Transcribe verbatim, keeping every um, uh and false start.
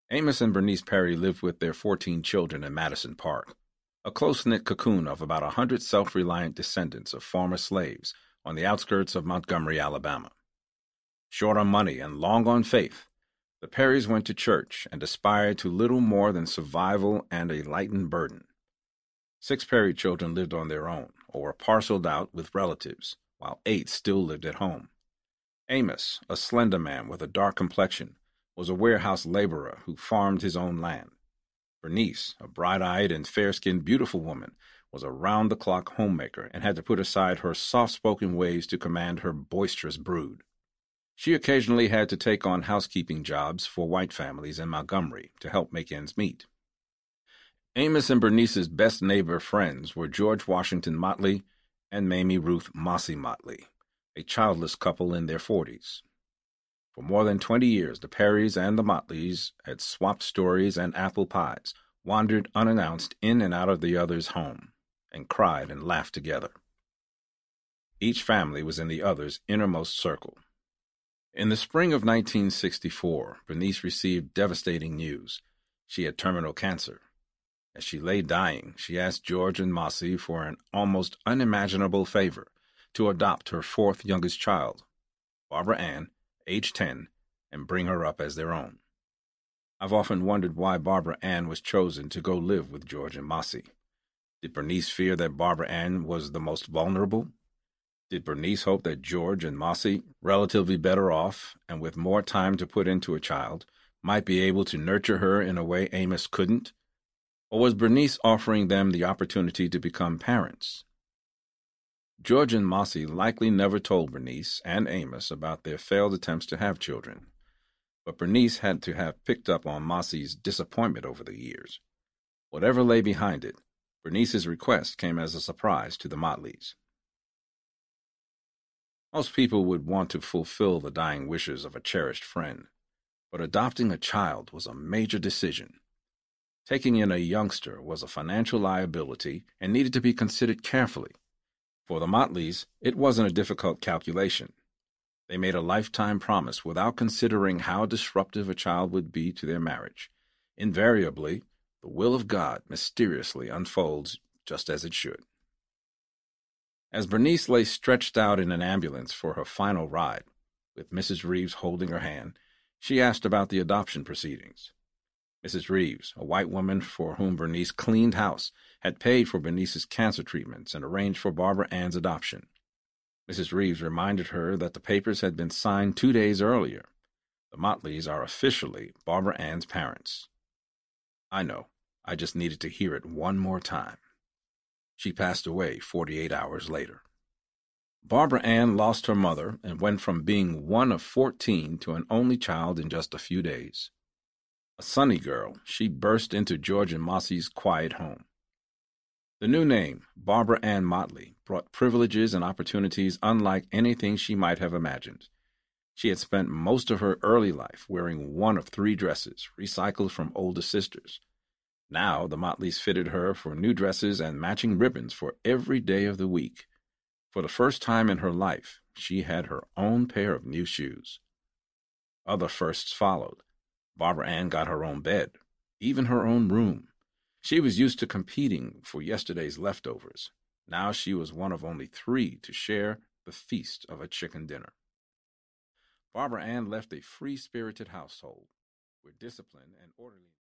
Amos and Bernice Perry lived with their fourteen children in Madison Park, a close-knit cocoon of about a hundred self-reliant descendants of former slaves on the outskirts of Montgomery, Alabama. Short on money and long on faith, the Perrys went to church and aspired to little more than survival and a lightened burden. Six Perry children lived on their own or were parceled out with relatives, while eight still lived at home. Amos, a slender man with a dark complexion, was a warehouse laborer who farmed his own land. Bernice, a bright-eyed and fair-skinned beautiful woman, was a round-the-clock homemaker and had to put aside her soft-spoken ways to command her boisterous brood. She occasionally had to take on housekeeping jobs for white families in Montgomery to help make ends meet. Amos and Bernice's best neighbor friends were George Washington Motley and Mamie Ruth Mossy Motley, a childless couple in their forties. For more than twenty years, the Perrys and the Motleys had swapped stories and apple pies, wandered unannounced in and out of the other's home, and cried and laughed together. Each family was in the other's innermost circle. In the spring of nineteen sixty-four, Bernice received devastating news. She had terminal cancer. As she lay dying, she asked George and Mossy for an almost unimaginable favor, to adopt her fourth youngest child, Barbara Ann, age ten, and bring her up as their own. I've often wondered why Barbara Ann was chosen to go live with George and Mossy. Did Bernice fear that Barbara Ann was the most vulnerable? Did Bernice hope that George and Mossy, relatively better off and with more time to put into a child, might be able to nurture her in a way Amos couldn't? Or was Bernice offering them the opportunity to become parents? George and Mossy likely never told Bernice and Amos about their failed attempts to have children, but Bernice had to have picked up on Mossy's disappointment over the years. Whatever lay behind it, Bernice's request came as a surprise to the Motleys. Most people would want to fulfill the dying wishes of a cherished friend, but adopting a child was a major decision. Taking in a youngster was a financial liability and needed to be considered carefully. For the Motleys, it wasn't a difficult calculation. They made a lifetime promise without considering how disruptive a child would be to their marriage. Invariably, the will of God mysteriously unfolds just as it should. As Bernice lay stretched out in an ambulance for her final ride, with Missus Reeves holding her hand, she asked about the adoption proceedings. Missus Reeves, a white woman for whom Bernice cleaned house, had paid for Bernice's cancer treatments and arranged for Barbara Ann's adoption. Missus Reeves reminded her that the papers had been signed two days earlier. The Motleys are officially Barbara Ann's parents. I know. I just needed to hear it one more time. She passed away forty-eight hours later. Barbara Ann lost her mother and went from being one of fourteen to an only child in just a few days. A sunny girl, she burst into George and Mossy's quiet home. The new name, Barbara Ann Motley, brought privileges and opportunities unlike anything she might have imagined. She had spent most of her early life wearing one of three dresses, recycled from older sisters. Now the Motleys fitted her for new dresses and matching ribbons for every day of the week. For the first time in her life, she had her own pair of new shoes. Other firsts followed. Barbara Ann got her own bed, even her own room. She was used to competing for yesterday's leftovers. Now she was one of only three to share the feast of a chicken dinner. Barbara Ann left a free-spirited household, where discipline and orderliness